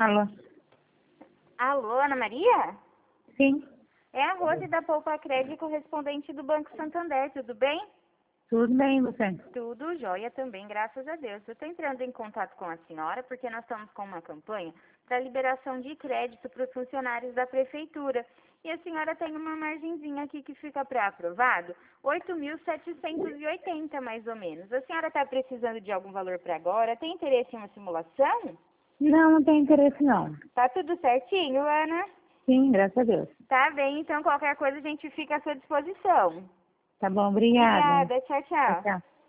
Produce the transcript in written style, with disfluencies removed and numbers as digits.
Alô? Alô, Ana Maria? Sim, É a Rose da Poupa Crédito, correspondente do Banco Santander, tudo bem? tudo bem, você? Tudo jóia também, graças a Deus. Eu estou entrando em contato com a senhora porque nós estamos com uma campanha para liberação de crédito para os funcionários da prefeitura. E a senhora tem uma margenzinha aqui que fica para aprovado, 8.780 mais ou menos. A senhora está precisando de algum valor para agora? Tem interesse em uma simulação? Não, não tem interesse não. Tá tudo certinho, Ana? Sim, graças a Deus. Tá bem, então qualquer coisa a gente fica à sua disposição. Tá bom, obrigada. Obrigada, tchau, Tchau, tchau. tchau.